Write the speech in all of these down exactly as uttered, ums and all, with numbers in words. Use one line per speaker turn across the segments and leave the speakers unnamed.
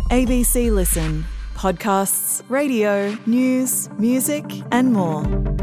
A B C Listen. Podcasts, radio, news, music and more.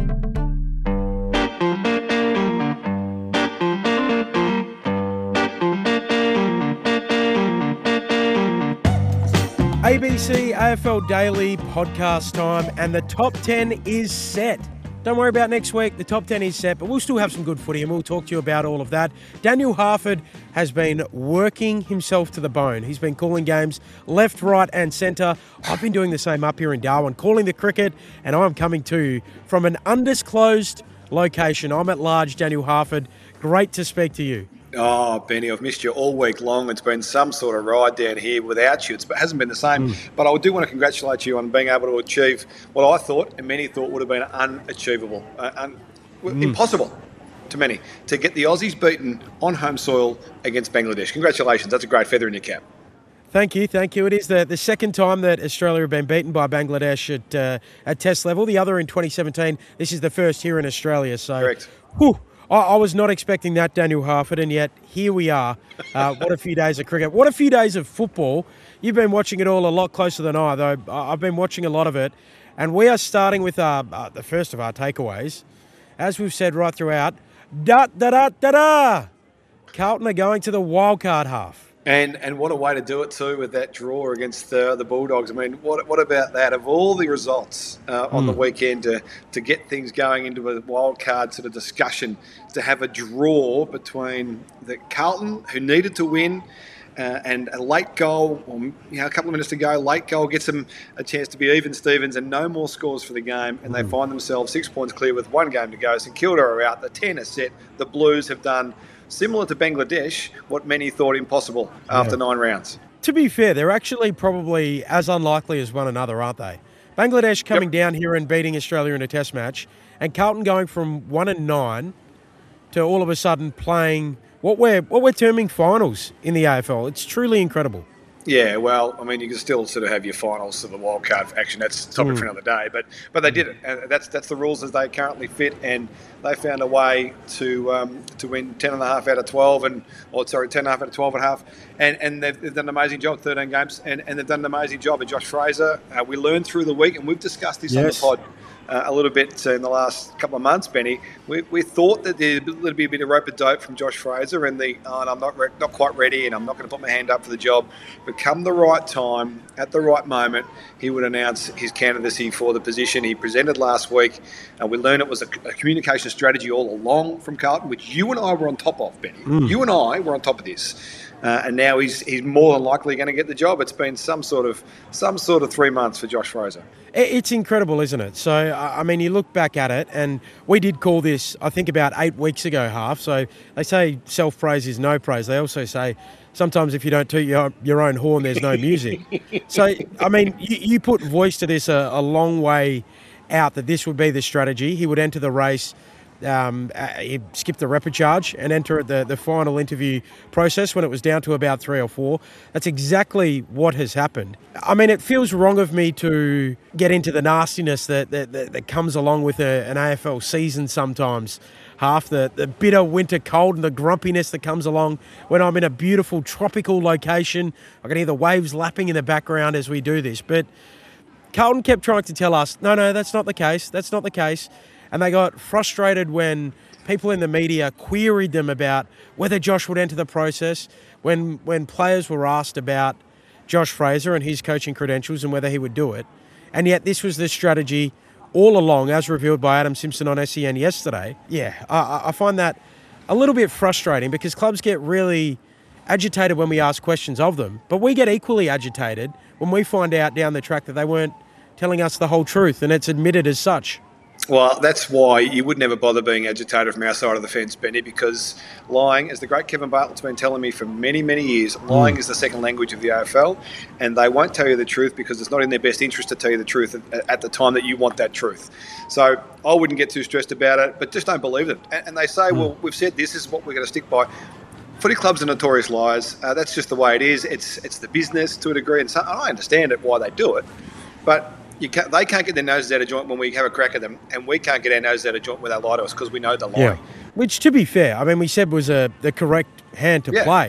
A B C A F L Daily podcast time, and the top ten is set. Don't worry about next week, the top ten is set, but we'll still have some good footy and we'll talk to you about all of that. Daniel Harford has been working himself to the bone. He's been calling games left, right and centre. I've been doing the same up here in Darwin, calling the cricket, and I'm coming to you from an undisclosed location. I'm at large, Daniel Harford. Great to speak to you.
Oh, Benny, I've missed you all week long. It's been some sort of ride down here without you. It's, it hasn't been the same. Mm. But I do want to congratulate you on being able to achieve what I thought and many thought would have been unachievable, uh, un- mm. impossible to many, to get the Aussies beaten on home soil against Bangladesh. Congratulations. That's a great feather in your cap.
Thank you, thank you. It is the, the second time that Australia have been beaten by Bangladesh at uh, at Test level. The other in twenty seventeen. This is the first here in Australia. So,
correct.
Whew, I, I was not expecting that, Daniel Harford, and yet here we are. Uh, what a few days of cricket. What a few days of football. You've been watching it all a lot closer than I, though. I've been watching a lot of it. And we are starting with uh, uh, the first of our takeaways. As we've said right throughout, da-da-da-da-da! Carlton are going to the wildcard half.
And and what a way to do it too with that draw against the, the Bulldogs. I mean, what what about that? Of all the results uh, on mm. the weekend to, to get things going into a wild card sort of discussion, to have a draw between the Carlton, who needed to win, uh, and a late goal, or, you know, a couple of minutes to go, late goal gets them a chance to be even Stevens and no more scores for the game, and mm. they find themselves six points clear with one game to go. St Kilda are out, the ten are set, the Blues have done similar to Bangladesh, what many thought impossible after yeah. nine rounds.
To be fair, they're actually probably as unlikely as one another, aren't they? Bangladesh coming yep. down here and beating Australia in a test match, and Carlton going from one and nine to all of a sudden playing what we're what we're terming finals in the A F L. It's truly incredible.
Yeah, well, I mean, you can still sort of have your finals of the wildcard action. That's a topic mm. for another day. But but they did it. And that's that's the rules as they currently fit. And they found a way to um, to win ten and a half out of twelve, and or sorry, ten and a half out of twelve and a half. And and they've, they've done an amazing job, thirteen games, and, and they've done an amazing job. And Josh Fraser, uh, we learned through the week, and we've discussed this yes. on the pod Uh, a little bit uh, in the last couple of months, Benny. We, we thought that there'd be a bit of rope-a-dope from Josh Fraser and the, oh, and I'm not re- not quite ready and I'm not going to put my hand up for the job. But come the right time, at the right moment, he would announce his candidacy for the position. He presented last week, and we learned it was a, a communication strategy all along from Carlton, which you and I were on top of, Benny. Mm. You and I were on top of this. Uh, and now he's he's more than likely going to get the job. It's been some sort of some sort of three months for Josh Fraser.
It's incredible, isn't it? So, I mean, you look back at it, and we did call this, I think, about eight weeks ago, half. So they say self-praise is no praise. They also say sometimes if you don't toot your, your own horn, there's no music. So, I mean, you, you put voice to this a, a long way out that this would be the strategy. He would enter the race. Um, uh, he skipped the rapid charge and enter the, the final interview process when it was down to about three or four. That's exactly what has happened. I mean, it feels wrong of me to get into the nastiness that that, that, that comes along with a, an A F L season sometimes. Half the, the bitter winter cold and the grumpiness that comes along when I'm in a beautiful tropical location. I can hear the waves lapping in the background as we do this. But Carlton kept trying to tell us, no, no, that's not the case. That's not the case. And they got frustrated when people in the media queried them about whether Josh would enter the process, when when players were asked about Josh Fraser and his coaching credentials and whether he would do it. And yet this was the strategy all along, as revealed by Adam Simpson on S E N yesterday. Yeah, I, I find that a little bit frustrating because clubs get really agitated when we ask questions of them, but we get equally agitated when we find out down the track that they weren't telling us the whole truth, and it's admitted as such.
Well, that's why you would never bother being agitated from our side of the fence, Benny, because lying, as the great Kevin Bartlett's been telling me for many, many years, lying mm. is the second language of the A F L, and they won't tell you the truth because it's not in their best interest to tell you the truth at, at the time that you want that truth. So I wouldn't get too stressed about it, but just don't believe them. And, and they say, mm. well, we've said this is what we're going to stick by. Footy clubs are notorious liars. Uh, that's just the way it is. It's it's the business to a degree, and so I understand it why they do it, but You can't, they can't get their noses out of joint when we have a crack at them, and we can't get our noses out of joint when they lie to us because we know they're lying.
Yeah. Which, to be fair, I mean, we said was a, the correct hand to
yeah.
play.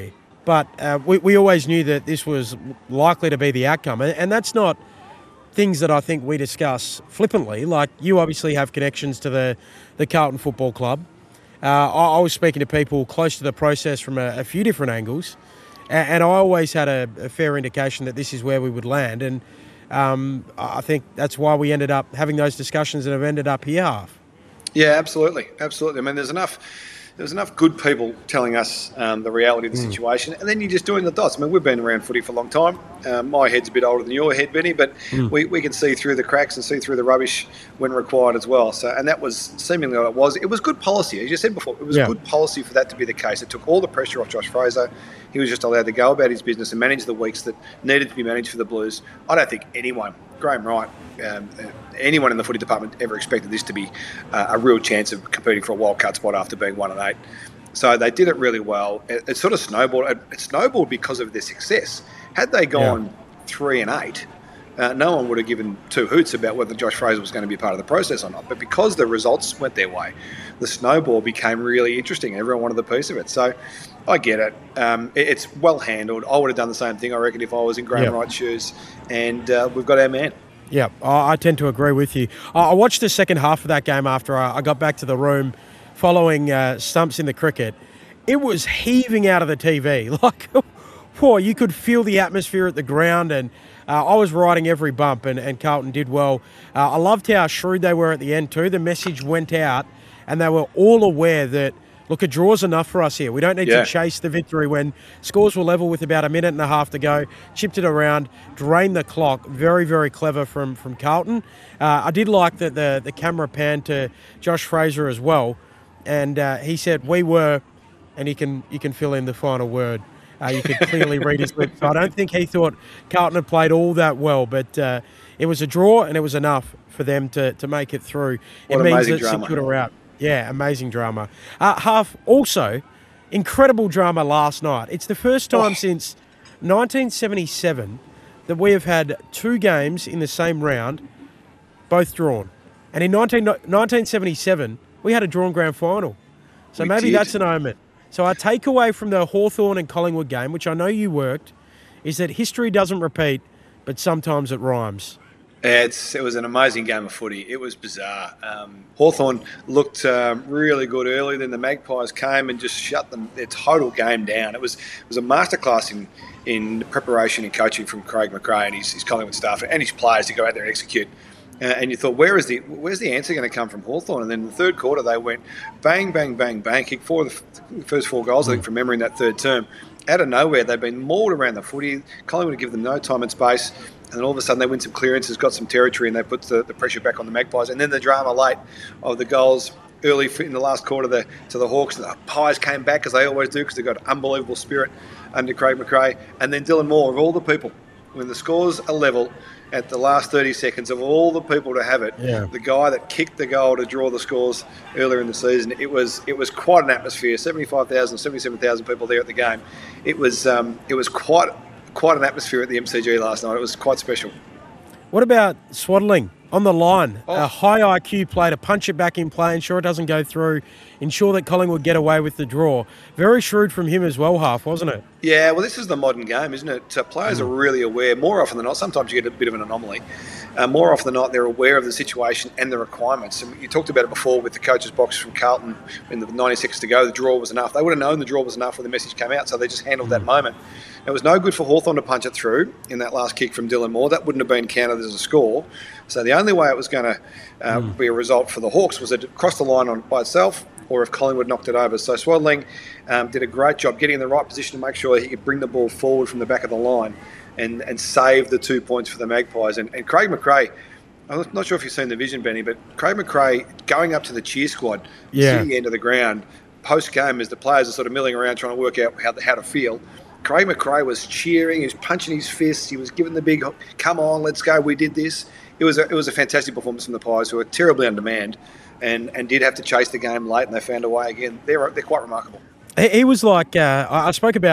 But uh, we, we always knew that this was likely to be the outcome. And, and that's not things that I think we discuss flippantly. Like, you obviously have connections to the, the Carlton Football Club. Uh, I, I was speaking to people close to the process from a, a few different angles, and, and I always had a, a fair indication that this is where we would land. And um, I think that's why we ended up having those discussions and have ended up here, Half.
Yeah, absolutely, absolutely. I mean, there's enough. There's enough good people telling us um, the reality of the mm. situation, and then you're just doing the dots. I mean, we've been around footy for a long time. Um, my head's a bit older than your head, Benny, but mm. we, we can see through the cracks and see through the rubbish when required as well. So, and that was seemingly what it was. It was good policy, as you said before. It was yeah. good policy for that to be the case. It took all the pressure off Josh Fraser. He was just allowed to go about his business and manage the weeks that needed to be managed for the Blues. I don't think anyone, Graham Wright, um, anyone in the footy department ever expected this to be uh, a real chance of competing for a wild card spot after being one and eight. So they did it really well. It, it sort of snowballed. It, it snowballed because of their success. Had they gone yeah. three and eight, uh, no one would have given two hoots about whether Josh Fraser was going to be part of the process or not. But because the results went their way, the snowball became really interesting. Everyone wanted a piece of it. So I get it. Um, it it's well handled. I would have done the same thing, I reckon, if I was in Graham yeah. Wright's shoes. And uh, we've got our man.
Yeah, I tend to agree with you. I watched the second half of that game after I got back to the room following uh, stumps in the cricket. It was heaving out of the T V. Like, boy, you could feel the atmosphere at the ground, and uh, I was riding every bump, and, and Carlton did well. Uh, I loved how shrewd they were at the end too. The message went out, and they were all aware that, look, a draw's enough for us here. We don't need yeah. to chase the victory when scores were level with about a minute and a half to go. Chipped it around, drained the clock. Very, very clever from, from Carlton. Uh, I did like that the, the camera panned to Josh Fraser as well. And uh, he said, we were, and you can, you can fill in the final word. Uh, you could clearly read his lips. So I don't think he thought Carlton had played all that well, but uh, it was a draw and it was enough for them to, to make it through.
What
it means that
drama.
St Kilda are out. Yeah, amazing drama. Uh, Half, also, incredible drama last night. It's the first time oh. since nineteen seventy-seven that we have had two games in the same round, both drawn. And in nineteen seventy-seven, we had a drawn grand final. So we maybe did. That's an omen. So our takeaway from the Hawthorn and Collingwood game, which I know you worked, is that history doesn't repeat, but sometimes it rhymes.
It's, it was an amazing game of footy. It was bizarre. Um, Hawthorn looked um, really good early. Then the Magpies came and just shut them, their total game down. It was it was a masterclass in, in preparation and coaching from Craig McRae and his, his Collingwood staff and his players to go out there and execute. Uh, and you thought, where is the where's the answer going to come from Hawthorn? And then in the third quarter, they went bang, bang, bang, bang, kicked four of the first four goals, I think, from memory in that third term. Out of nowhere, they've been mauled around the footy. Collingwood would give them no time and space. And then all of a sudden they win some clearances, got some territory, and they put the, the pressure back on the Magpies. And then the drama late of the goals early in the last quarter the, to the Hawks. The Pies came back, as they always do, because they've got unbelievable spirit under Craig McRae. And then Dylan Moore, of all the people, when the scores are level at the last thirty seconds, of all the people to have it,
yeah.
the guy that kicked the goal to draw the scores earlier in the season, it was it was quite an atmosphere. seventy-five thousand, seventy-seven thousand people there at the game. It was um, it was quite quite an atmosphere at the M C G last night. It was quite special.
What about Swaddling on the line?
Oh.
A high I Q play to punch it back in play, ensure it doesn't go through, ensure that Collingwood get away with the draw. Very shrewd from him as well, Half, wasn't it?
Yeah, well, this is the modern game, isn't it? Uh, players mm. are really aware, more often than not. Sometimes you get a bit of an anomaly. Uh, more often than not, they're aware of the situation and the requirements. And you talked about it before with the coach's box from Carlton in the ninety seconds to go, the draw was enough. They would have known the draw was enough when the message came out, so they just handled mm. that moment. It was no good for Hawthorn to punch it through in that last kick from Dylan Moore. That wouldn't have been counted as a score. So the only way it was going to uh, mm. be a result for the Hawks was to cross the line on by itself, or if Collingwood knocked it over. So Swaddling um, did a great job getting in the right position to make sure he could bring the ball forward from the back of the line and, and save the two points for the Magpies. And, and Craig McRae, I'm not sure if you've seen the vision, Benny, but Craig McRae going up to the cheer squad,
yeah.
sitting the end of the ground, post-game as the players are sort of milling around trying to work out how, how to feel. Craig McRae was cheering, he was punching his fists, he was giving the big, come on, let's go, we did this. It was a, it was a fantastic performance from the Pies, who were terribly on demand and, and did have to chase the game late, and they found a way again. They're, they're quite remarkable.
He, he was like, uh, I spoke about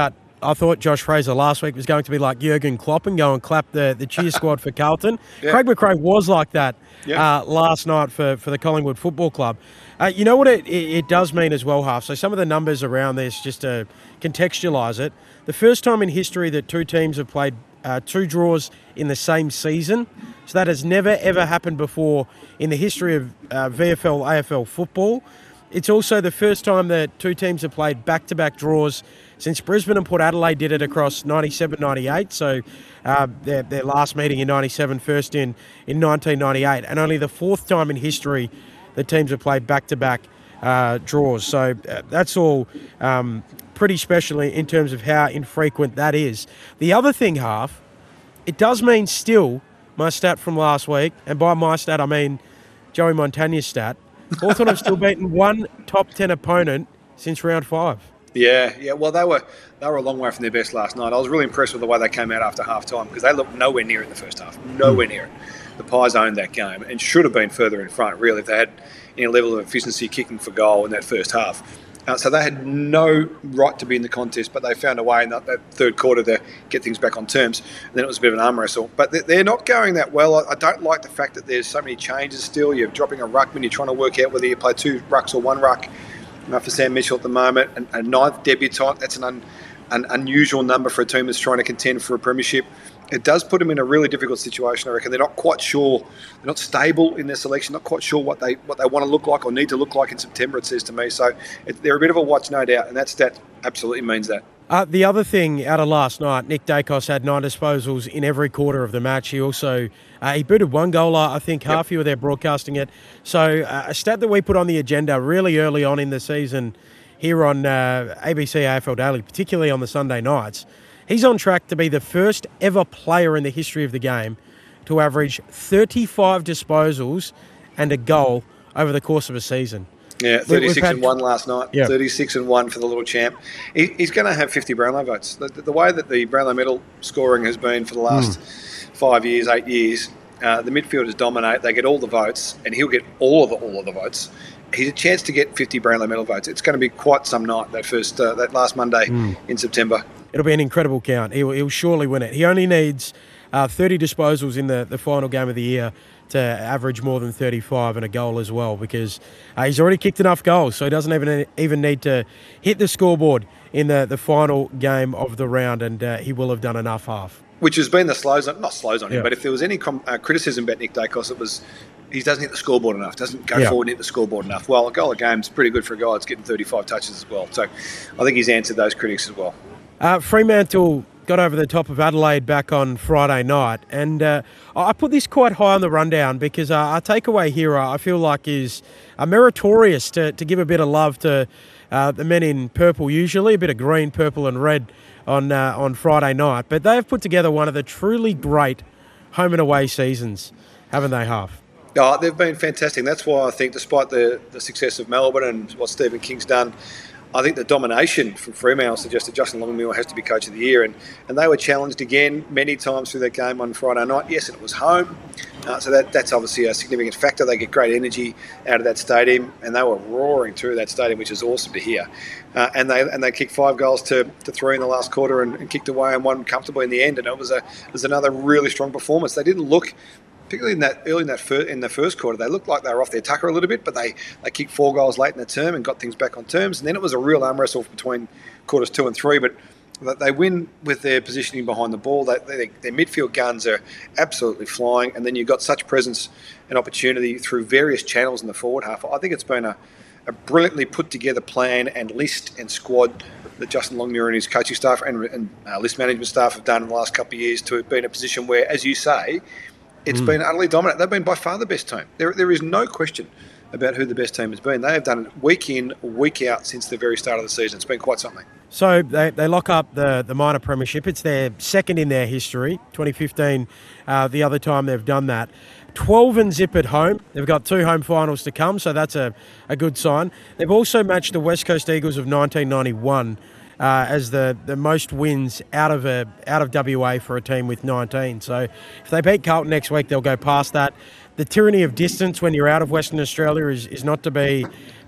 I thought Josh Fraser last week was going to be like Jurgen Klopp and go and clap the, the cheer squad for Carlton.
Yeah.
Craig McRae was like that
Yeah.
uh, last night for, for the Collingwood Football Club. Uh, you know what it, it, it does mean as well, Half? So some of the numbers around this, just to contextualise it, the first time in history that two teams have played uh, two draws in the same season. So that has never, ever happened before in the history of uh, V F L, A F L football. It's also the first time that two teams have played back-to-back draws since Brisbane and Port Adelaide did it across ninety-seven ninety-eight. So uh, their, their last meeting in ninety-seven, first in, in nineteen ninety-eight. And only the fourth time in history that teams have played back-to-back uh, draws. So uh, that's all um, pretty special in terms of how infrequent that is. The other thing, Half, it does mean still, my stat from last week, and by my stat I mean Joey Montagna's stat, Hawthorn have still beaten one top ten opponent since round five.
Yeah, yeah. Well, they were they were a long way from their best last night. I was really impressed with the way they came out after half time because they looked nowhere near it in the first half. Nowhere mm. near it. The Pies owned that game and should have been further in front, really, if they had any level of efficiency kicking for goal in that first half. Uh, so they had no right to be in the contest, but they found a way in that, that third quarter to get things back on terms. And then it was a bit of an arm wrestle. But they're, they're not going that well. I, I don't like the fact that there's so many changes still. You're dropping a ruckman. You're trying to work out whether you play two rucks or one ruck uh, for Sam Mitchell at the moment. And a ninth debutant, that's an, un, an unusual number for a team that's trying to contend for a premiership. It does put them in a really difficult situation, I reckon. They're not quite sure, they're not stable in their selection, not quite sure what they what they want to look like or need to look like in September, it says to me. So it, they're a bit of a watch, no doubt, and that stat absolutely means that.
Uh, the other thing out of last night, Nick Dacos had nine disposals in every quarter of the match. He also, uh, he booted one goal, I think, half yep. you were there broadcasting it. So uh, a stat that we put on the agenda really early on in the season here on uh, A B C A F L Daily, particularly on the Sunday nights, he's on track to be the first ever player in the history of the game to average thirty-five disposals and a goal over the course of a season.
Yeah, thirty-six
had,
and one last night.
Yeah.
thirty-six and one for the little champ. He, he's going to have fifty Brownlow votes. The, the way that the Brownlow medal scoring has been for the last mm. five years, eight years, uh, the midfielders dominate. They get all the votes, and he'll get all of the all of the votes. He's a chance to get fifty Brownlow medal votes. It's going to be quite some night, that first uh, that last Monday mm. in September.
It'll be an incredible count. He'll, he'll surely win it. He only needs uh, thirty disposals in the, the final game of the year to average more than thirty-five and a goal as well, because uh, he's already kicked enough goals, so he doesn't even even need to hit the scoreboard in the, the final game of the round, and uh, he will have done enough half.
Which has been the slows on, not slows on him,
yeah.
but if there was any com- uh, criticism about Nick Dacos, it was he doesn't hit the scoreboard enough, doesn't go
yeah.
forward and hit the scoreboard enough. Well, a goal a game is pretty good for a guy that's getting thirty-five touches as well. So I think he's answered those critics as well.
Uh, Fremantle got over the top of Adelaide back on Friday night, and uh, I put this quite high on the rundown because uh, our takeaway here, uh, I feel like, is uh, meritorious to, to give a bit of love to uh, the men in purple, usually a bit of green, purple and red on uh, on Friday night. But they have put together one of the truly great home and away seasons, haven't they, Half?
Oh, they've been fantastic. That's why I think, despite the, the success of Melbourne and what Stephen King's done, I think the domination from Fremantle suggested Justin Longmuir has to be Coach of the Year, and, and they were challenged again many times through that game on Friday night. Yes, and it was home, uh, so that that's obviously a significant factor. They get great energy out of that stadium, and they were roaring through that stadium, which is awesome to hear. Uh, and they and they kicked five goals to, to three in the last quarter and, and kicked away and won comfortably in the end. And it was a it was another really strong performance. They didn't look, particularly in that early in that fir- in the first quarter, they looked like they were off their tucker a little bit, but they, they kicked four goals late in the term and got things back on terms. And then it was a real arm wrestle between quarters two and three. But they win with their positioning behind the ball. They, they, their midfield guns are absolutely flying. And then you've got such presence and opportunity through various channels in the forward half. I think it's been a, a brilliantly put together plan and list and squad that Justin Longmuir and his coaching staff and, and uh, list management staff have done in the last couple of years to be in a position where, as you say, it's mm. been utterly dominant. They've been by far the best team. There, there is no question about who the best team has been. They have done it week in, week out since the very start of the season. It's been quite something.
So they, they lock up the, the minor premiership. It's their second in their history. twenty fifteen, uh, the other time they've done that. twelve and zip at home. They've got two home finals to come, so that's a, a good sign. They've also matched the West Coast Eagles of nineteen ninety-one uh, as the, the most wins out of a out of W A for a team with nineteen. So if they beat Carlton next week, they'll go past that. The tyranny of distance when you're out of Western Australia is, is not to be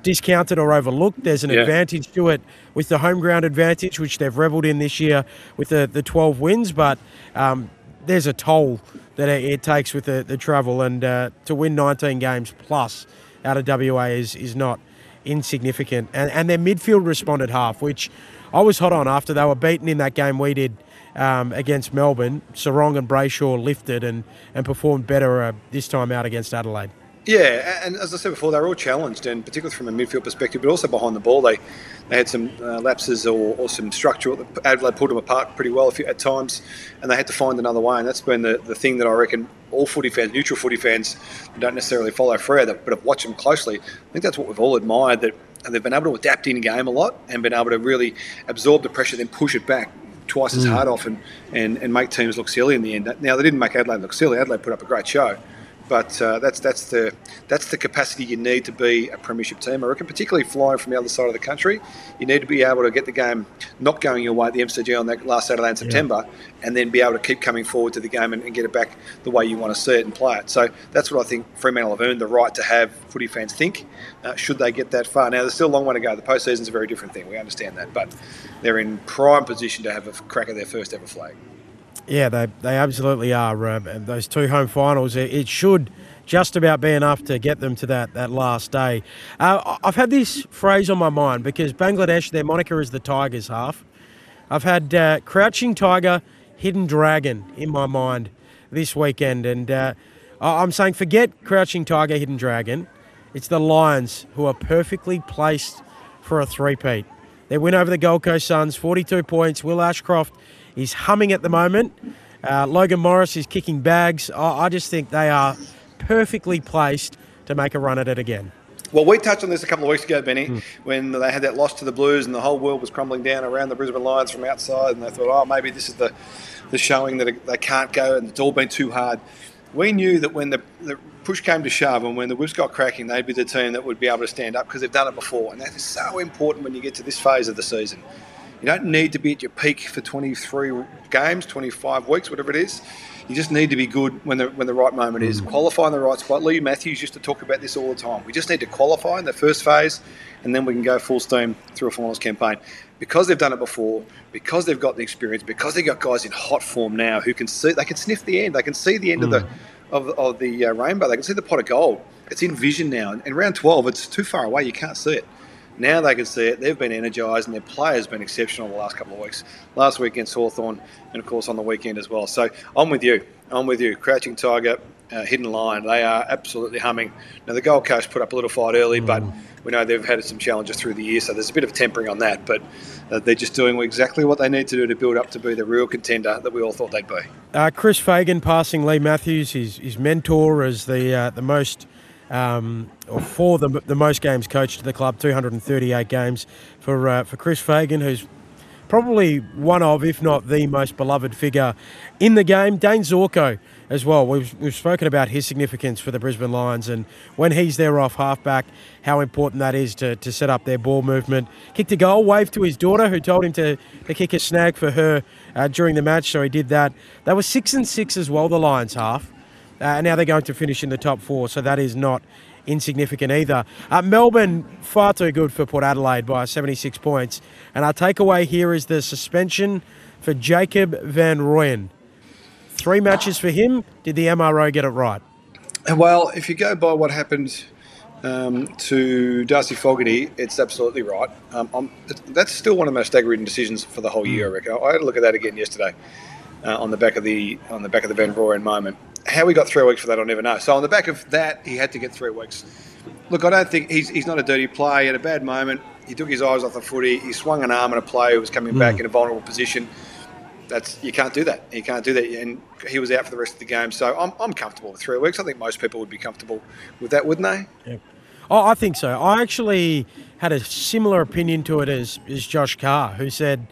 discounted or overlooked. There's an
Yeah.
advantage to it with the home ground advantage, which they've revelled in this year with the, the twelve wins, but um, there's a toll that it, it takes with the, the travel, and uh, to win nineteen games plus out of W A is, is not insignificant. And, and their midfield responded half, which I was hot on after they were beaten in that game we did um, against Melbourne. Sarong and Brayshaw lifted and, and performed better uh, this time out against Adelaide.
Yeah, and as I said before, they were all challenged, and particularly from a midfield perspective, but also behind the ball, they they had some uh, lapses or, or some structural. Adelaide pulled them apart pretty well a few, at times, and they had to find another way. And that's been the, the thing that I reckon all footy fans, neutral footy fans, who don't necessarily follow Freo, but have watched them closely. I think that's what we've all admired, that they've been able to adapt in game a lot and been able to really absorb the pressure, then push it back twice as hard off and, and, and make teams look silly in the end. Now, they didn't make Adelaide look silly. Adelaide put up a great show. But uh, that's that's the that's the capacity you need to be a premiership team. I reckon, particularly flying from the other side of the country, you need to be able to get the game not going your way at the M C G on that last Saturday in September, yeah. and then be able to keep coming forward to the game and, and get it back the way you want to see it and play it. So that's what I think Fremantle have earned the right to have footy fans think, uh, should they get that far. Now, there's still a long way to go. The postseason's a very different thing. We understand that. But they're in prime position to have a crack at their first ever flag.
Yeah, they they absolutely are. Um, and those two home finals, it, it should just about be enough to get them to that, that last day. Uh, I've had this phrase on my mind because Bangladesh, their moniker is the Tigers half. I've had uh, Crouching Tiger, Hidden Dragon in my mind this weekend. And uh, I'm saying forget Crouching Tiger, Hidden Dragon. It's the Lions who are perfectly placed for a three-peat. Their win over the Gold Coast Suns, forty-two points. Will Ashcroft is humming at the moment. Uh, Logan Morris is kicking bags. I, I just think they are perfectly placed to make a run at it again.
Well, we touched on this a couple of weeks ago, Benny,
mm.
when they had that loss to the Blues and the whole world was crumbling down around the Brisbane Lions from outside, and they thought, oh, maybe this is the, the showing that they can't go and it's all been too hard. We knew that when the, the push came to shove and when the whips got cracking, they'd be the team that would be able to stand up because they've done it before. And that is so important when you get to this phase of the season. You don't need to be at your peak for twenty-three games, twenty-five weeks, whatever it is. You just need to be good when the when the right moment is. Qualify in the right spot. Lee Matthews used to talk about this all the time. We just need to qualify in the first phase, and then we can go full steam through a finals campaign. Because they've done it before, because they've got the experience, because they've got guys in hot form now who can see, they can sniff the end. They can see the end mm. of the of, of the uh, rainbow. They can see the pot of gold. It's in vision now. And in round twelve, it's too far away. You can't see it. Now they can see it. They've been energised and their players have been exceptional the last couple of weeks. Last week against Hawthorn and, of course, on the weekend as well. So I'm with you. I'm with you. Crouching Tiger, uh, Hidden Lion, they are absolutely humming. Now, the Gold Coast put up a little fight early, mm. but we know they've had some challenges through the year, so there's a bit of tempering on that. But uh, they're just doing exactly what they need to do to build up to be the real contender that we all thought they'd be.
Uh, Chris Fagan passing Lee Matthews, his, his mentor, as the uh, the most... Um, or for the the most games coached to the club, two hundred thirty-eight games for uh, for Chris Fagan, who's probably one of, if not the most beloved figure in the game. Dane Zorko as well. We've we've spoken about his significance for the Brisbane Lions, and when he's there off halfback, how important that is to, to set up their ball movement. Kicked a goal, waved to his daughter, who told him to, to kick a snag for her uh, during the match, so he did that. They were six and six as well, the Lions half. Uh, now they're going to finish in the top four, so that is not insignificant either. Uh, Melbourne, far too good for Port Adelaide by seventy-six points. And our takeaway here is the suspension for Jacob van Rooyen. Three matches for him. Did the M R O get it right?
Well, if you go by what happened um, to Darcy Fogarty, it's absolutely right. Um, I'm, that's still one of the most staggering decisions for the whole year, I reckon. I had a look at that again yesterday uh, on the back of the on the back of the Van Rooyen moment. How he got three weeks for that, I'll never know. So on the back of that, he had to get three weeks. Look, I don't think he's he's not a dirty player. He had a bad moment. He took his eyes off the footy. He swung an arm at a player who was coming mm. back in a vulnerable position. That's you can't do that. You can't do that. And he was out for the rest of the game. So I'm I'm comfortable with three weeks. I think most people would be comfortable with that, wouldn't they?
Yeah. Oh, I think so. I actually had a similar opinion to it as, as Josh Carr, who said,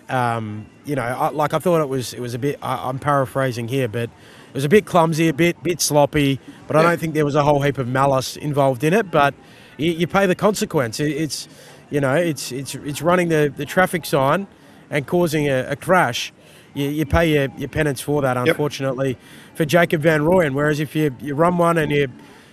um, you know, I, like I thought it was it was a bit. I, I'm paraphrasing here, but. It was a bit clumsy, a bit bit sloppy, but I don't think there was a whole heap of malice involved in it. But you, you pay the consequence. It, it's, you know, it's it's it's running the, the traffic sign and causing a, a crash. You, you pay your, your penance for that, unfortunately, yep. for Jacob van Rooyen. Whereas if you, you run one and you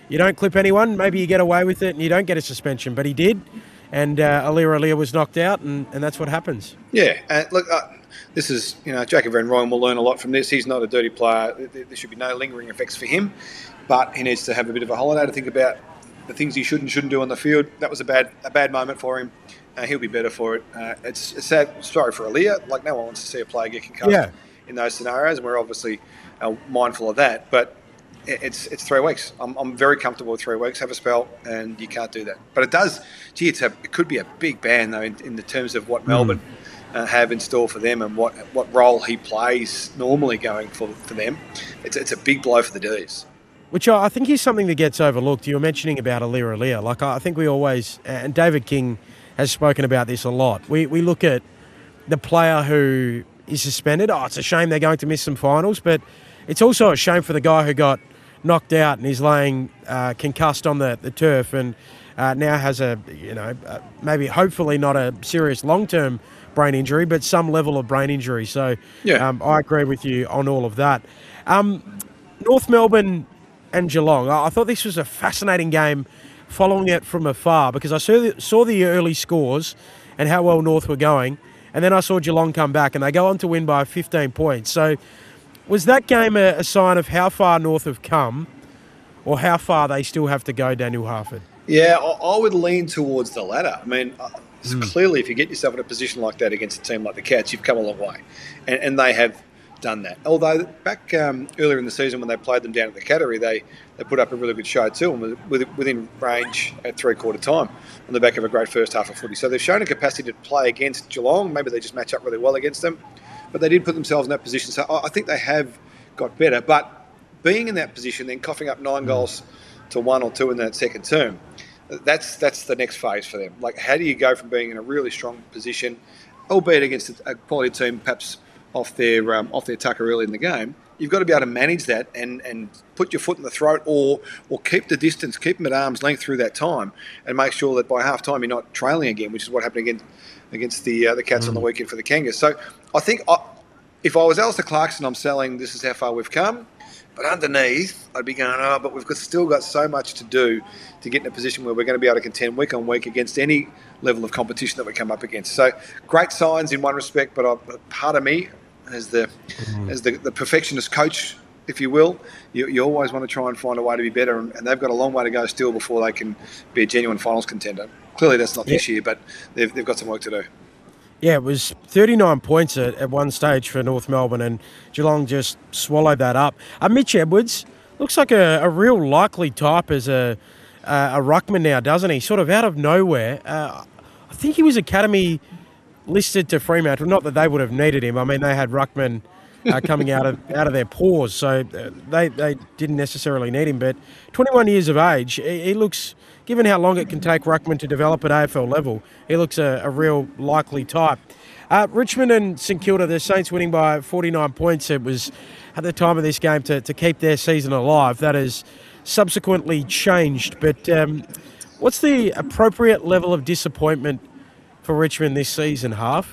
you don't clip anyone, maybe you get away with it and you don't get a suspension, but he did. And uh, Aliir was knocked out, and, and that's what happens.
Yeah, uh, look, uh, this is, you know, Jacob Van Rooyen will learn a lot from this. He's not a dirty player. There should be no lingering effects for him, but he needs to have a bit of a holiday to think about the things he should and shouldn't do on the field. That was a bad a bad moment for him. Uh, he'll be better for it. Uh, it's a sad story for Aliir. Like, no one wants to see a player get concussed yeah. in those scenarios, and we're obviously uh, mindful of that. But it's it's three weeks. I'm, I'm very comfortable with three weeks. Have a spell, and you can't do that. But it does. Gee, it's a, it could be a big ban though in, in the terms of what Melbourne mm. uh, have in store for them and what what role he plays normally going for for them. It's it's a big blow for the D's.
Which I think is something that gets overlooked. You were mentioning about Aliir Aliir. Like, I think we always, and David King has spoken about this a lot. We we look at the player who is suspended. Oh, it's a shame they're going to miss some finals, but it's also a shame for the guy who got knocked out and is laying uh, concussed on the, the turf and uh, now has a, you know, uh, maybe hopefully not a serious long-term brain injury, but some level of brain injury. So yeah. um, I agree with you on all of that. Um, North Melbourne and Geelong. I thought this was a fascinating game following it from afar because I saw the, saw the early scores and how well North were going, and then I saw Geelong come back and they go on to win by fifteen points. So was that game a, a sign of how far North have come or how far they still have to go, Daniel Harford?
Yeah, I, I would lean towards the latter. I mean, uh, mm. clearly if you get yourself in a position like that against a team like the Cats, you've come a long way. And, and they have done that. Although back um, earlier in the season when they played them down at the Cattery, they, they put up a really good show too, and with, within range at three-quarter time on the back of a great first half of footy. So they've shown a capacity to play against Geelong. Maybe they just match up really well against them. But they did put themselves in that position. So I think they have got better. But being in that position, then coughing up nine goals to one or two in that second term, that's that's the next phase for them. Like, how do you go from being in a really strong position, albeit against a quality team, perhaps off their um, off their tucker early in the game? You've got to be able to manage that and, and put your foot in the throat or or keep the distance, keep them at arm's length through that time and make sure that by half time you're not trailing again, which is what happened against against the uh, the Cats mm. on the weekend for the Kangas. So I think I, if I was Alistair Clarkson, I'm selling this is how far we've come. But underneath, I'd be going, oh, but we've got, still got so much to do to get in a position where we're going to be able to contend week on week against any level of competition that we come up against. So great signs in one respect, but I, part of me, as the mm. as the, the perfectionist coach, if you will, you, you always want to try and find a way to be better, and, and they've got a long way to go still before they can be a genuine finals contender. Clearly that's not yeah. this year, but they've, they've got some work to do.
Yeah, it was thirty-nine points at, at one stage for North Melbourne, and Geelong just swallowed that up. Uh, Mitch Edwards looks like a, a real likely type as a, a, a ruckman now, doesn't he? Sort of out of nowhere. Uh, I think he was academy listed to Fremantle. Not that they would have needed him. I mean, they had ruckman uh, coming out of out of their paws, so uh, they, they didn't necessarily need him. But twenty-one years of age, he, he looks... Given how long it can take ruckman to develop at A F L level, he looks a, a real likely type. Uh, Richmond and St Kilda, the Saints winning by forty-nine points. It was at the time of this game to, to keep their season alive. That has subsequently changed. But um, what's the appropriate level of disappointment for Richmond this season, Half?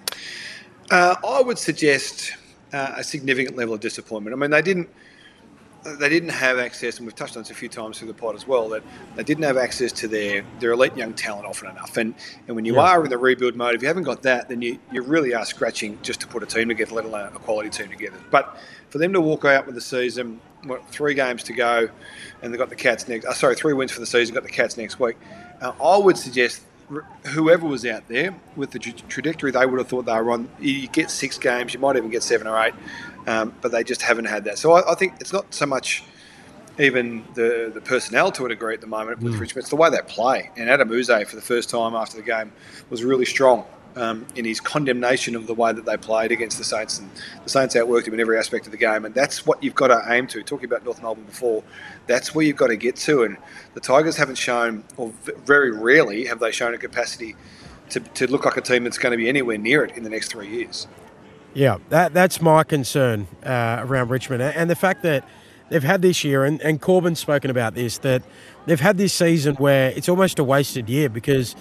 Uh, I would suggest uh, a significant level of disappointment. I mean, they didn't. They didn't have access, and we've touched on this a few times through the pod as well, that they didn't have access to their, their elite young talent often enough. And and when you yeah. are in the rebuild mode, if you haven't got that, then you, you really are scratching just to put a team together, let alone a quality team together. But for them to walk out with the season, what, three games to go, and they've got the Cats next, uh, sorry, three wins for the season, got the Cats next week, uh, I would suggest whoever was out there with the trajectory they would have thought they were on, you get six games, you might even get seven or eight. Um, but they just haven't had that. So I, I think it's not so much even the, the personnel to a degree at the moment with mm. Richmond. It's the way they play. And Adam Uze, for the first time after the game, was really strong um, in his condemnation of the way that they played against the Saints. And the Saints outworked him in every aspect of the game. And that's what you've got to aim to. Talking about North Melbourne before, that's where you've got to get to. And the Tigers haven't shown, or very rarely have they shown a capacity to, to look like a team that's going to be anywhere near it in the next three years.
Yeah, that that's my concern uh, around Richmond. And the fact that they've had this year, and, and Corbyn's spoken about this, that they've had this season where it's almost a wasted year because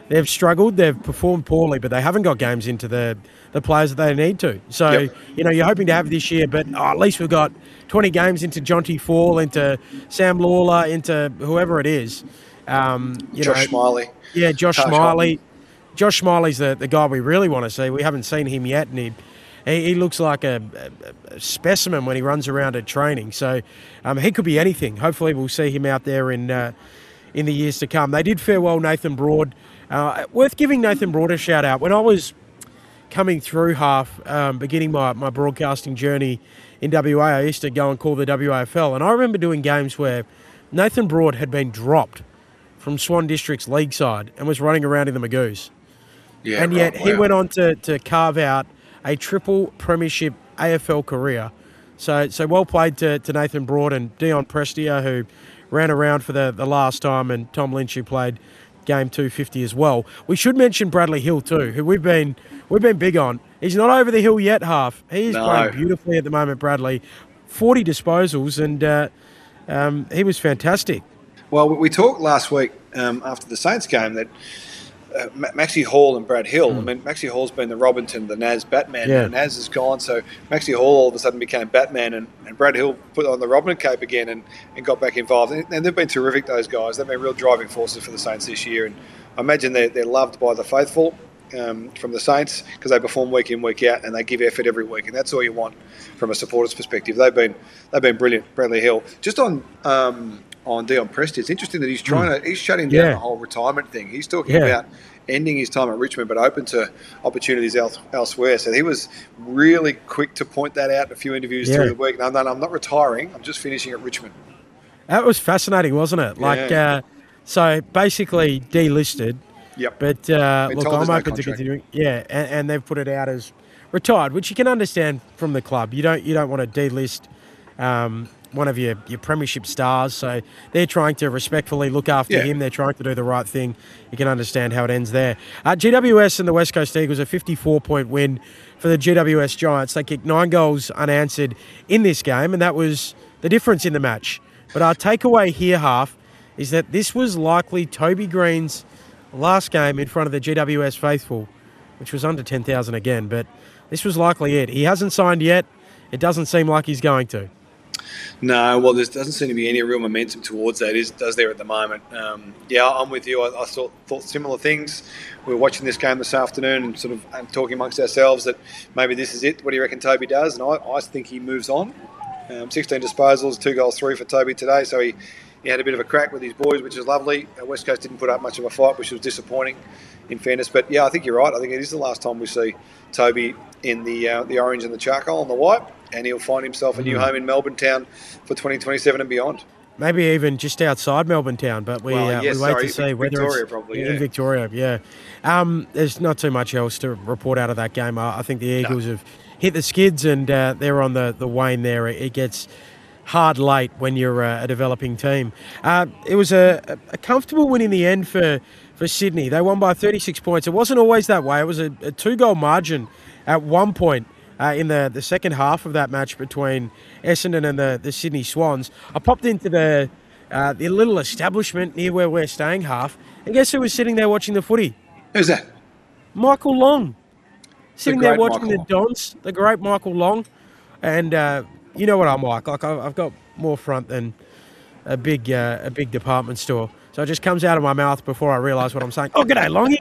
they've struggled, they've performed poorly, but they haven't got games into the, the players that they need to. So,
Yep.
you know, you're hoping to have this year, but oh, at least we've got twenty games into Jonty Fall, into Sam Lawler, into whoever it is. Um, you
Josh
know,
Smiley.
Yeah, Josh
Taj
Smiley. Josh Smiley's the, the guy we really want to see. We haven't seen him yet, and he he, he looks like a, a, a specimen when he runs around at training. So um, he could be anything. Hopefully we'll see him out there in uh, in the years to come. They did farewell Nathan Broad. Uh, worth giving Nathan Broad a shout out. When I was coming through half, um, beginning my, my broadcasting journey in W A, I used to go and call the W A F L, and I remember doing games where Nathan Broad had been dropped from Swan District's league side and was running around in the Magoos.
Yeah,
and yet
right,
he
wow.
went on to, to carve out a triple premiership A F L career. So so well played to, to Nathan Broad and Dion Prestia, who ran around for the, the last time, and Tom Lynch, who played game two fifty as well. We should mention Bradley Hill too, who we've been we've been big on. He's not over the hill yet, half. He is
No.
playing beautifully at the moment, Bradley. forty disposals, and uh, um, he was fantastic.
Well, we talked last week um, after the Saints game that uh, Ma- Maxie Hall and Brad Hill, I mean, Maxie Hall's been the Robinson, the Naz Batman,
Yeah.
and Naz is gone, so Maxie Hall all of a sudden became Batman, and, and Brad Hill put on the Robin cape again and, and got back involved. And, and they've been terrific, those guys. They've been real driving forces for the Saints this year, and I imagine they're, they're loved by the faithful um, from the Saints because they perform week in, week out, and they give effort every week, and that's all you want from a supporter's perspective. They've been they've been brilliant, Bradley Hill. Just on... Um, on Dion Prestia. It's interesting that he's trying to, he's shutting down
Yeah.
the whole retirement thing. He's talking
Yeah.
about ending his time at Richmond, but open to opportunities else, elsewhere. So he was really quick to point that out in a few interviews
Yeah.
through the week. No, no, no, I'm not retiring. I'm just finishing at Richmond.
That was fascinating, wasn't it? Like,
Yeah.
uh, so basically delisted,
Yep.
but uh,
Been
look,
told
I'm
there's no
open to
contract.
continuing. Yeah, and, and they've put it out as retired, which you can understand from the club. You don't you don't want to delist um, one of your, your premiership stars, so they're trying to respectfully look after
Yeah.
him. They're trying to do the right thing. You can understand how it ends there. Uh, G W S and the West Coast Eagles, a fifty-four point win for the G W S Giants. They kicked nine goals unanswered in this game, and that was the difference in the match. But our takeaway here, half, is that this was likely Toby Green's last game in front of the G W S faithful, which was under ten thousand again, but this was likely it. He hasn't signed yet. It doesn't seem like he's going to.
No, well, there doesn't seem to be any real momentum towards that, is does there at the moment? Um, yeah, I'm with you. I, I thought, thought similar things. We were watching this game this afternoon and sort of um, talking amongst ourselves that maybe this is it. What do you reckon Toby does? And I, I think he moves on. Um, sixteen disposals, two goals, three for Toby today. So he, he had a bit of a crack with his boys, which is lovely. Uh, West Coast didn't put up much of a fight, which was disappointing, in fairness. But yeah, I think you're right. I think it is the last time we see Toby in the uh, the orange and the charcoal and the white, and he'll find himself a new home in Melbourne town for twenty twenty-seven and beyond.
Maybe even just outside Melbourne town, but we,
Well,
uh,
yes,
we wait
sorry,
to see
Vic-
whether
Victoria
it's
probably,
in
yeah.
Victoria. Yeah, um, there's not too much else to report out of that game. I, I think the Eagles have hit the skids, and uh, they're on the, the wane there. It, it gets hard late when you're uh, a developing team. Uh, it was a, a comfortable win in the end for, for Sydney. They won by thirty-six points. It wasn't always that way. It was a, a two-goal margin at one point uh, in the, the second half of that match between Essendon and the, the Sydney Swans. I popped into the uh, the little establishment near where we're staying, half, and guess who was sitting there watching the footy?
Who's that?
Michael Long. Sitting there
great
watching
Michael
the Dons, the great Michael Long. And uh, you know what I'm like. Like I- I've got more front than a big uh, a big department store. So it just comes out of my mouth before I realise what I'm saying. Oh, g'day, Longy.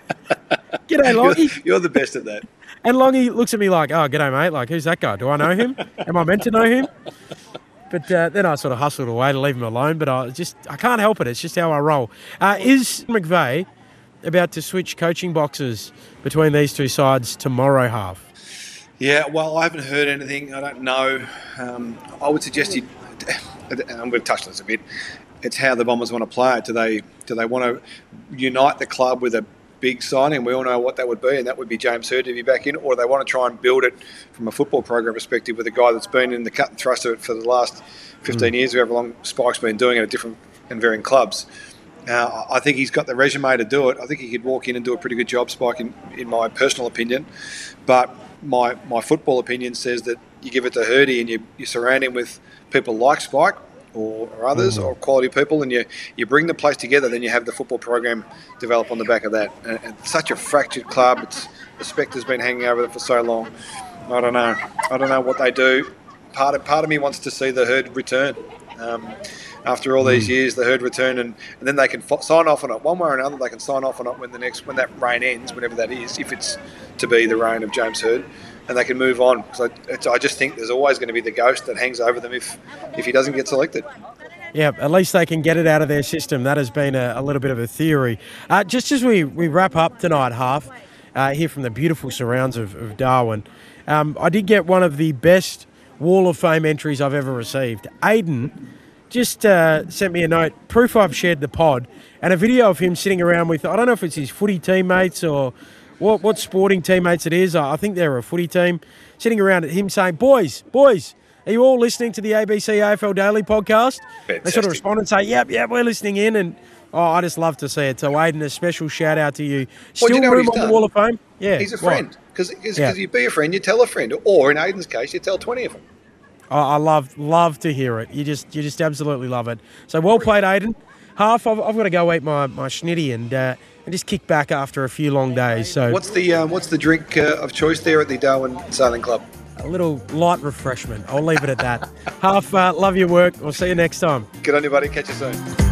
G'day, Longy.
You're, you're the best at that.
And Longy looks at me like, oh, g'day, mate. Like, who's that guy? Do I know him? Am I meant to know him? But uh, then I sort of hustled away to leave him alone. But I just I can't help it. It's just how I roll. Uh, is McVeigh about to switch coaching boxes between these two sides tomorrow, half?
Yeah, well, I haven't heard anything. I don't know. Um, I would suggest you. And I'm going to touch on this a bit. It's how the Bombers want to play it. Do they do they want to unite the club with a big signing? We all know what that would be, and that would be James Hird to be back in. Or do they want to try and build it from a football program perspective with a guy that's been in the cut and thrust of it for the last fifteen mm. years, however long Spike's been doing it at different and varying clubs. Uh, I think he's got the resume to do it. I think he could walk in and do a pretty good job, Spike, in, in my personal opinion. But my my football opinion says that you give it to Hirdy and you, you surround him with people like Spike, or, or others
Mm.
or quality people, and you, you bring the place together, then you have the football program develop on the back of that. And, and such a fractured club. It's, the spectre's been hanging over it for so long. I don't know. I don't know what they do. Part of, part of me wants to see the herd return. Um, after all these years, the herd return, and, and then they can f- sign off on it one way or another. They can sign off on it when the next when that reign ends, whenever that is, if it's to be the reign of James Hird, and they can move on. Because I, it's, I just think there's always going to be the ghost that hangs over them if if he doesn't get selected.
Yeah, at least they can get it out of their system. That has been a, a little bit of a theory. Uh, just as we, we wrap up tonight, half uh, here from the beautiful surrounds of, of Darwin, um, I did get one of the best Wall of Fame entries I've ever received. Aiden just uh, sent me a note, proof I've shared the pod, and a video of him sitting around with, I don't know if it's his footy teammates or what, what sporting teammates it is. I think they're a footy team, sitting around at him saying, boys, boys, are you all listening to the A B C A F L Daily podcast?
Fantastic.
They sort of respond and say, yep, yep, we're listening in. And oh, I just love to see it. So, Aiden, a special shout out to you. Still
do you know what
room
he's
on the
done?
Wall of Fame? Yeah.
He's a
what?
friend. Because
Yeah.
you be a friend, you tell a friend. Or in Aiden's case, you tell twenty of them.
I I love love to hear it. You just you just absolutely love it. So well played, Aiden. Half, I've, I've got to go eat my, my schnitty and uh, and just kick back after a few long days. So
What's the um, what's the drink uh, of choice there at the Darwin Sailing Club?
a little light refreshment. I'll leave it at that. Half, uh, love your work. We'll see you next time.
Good on you, buddy. Catch you soon.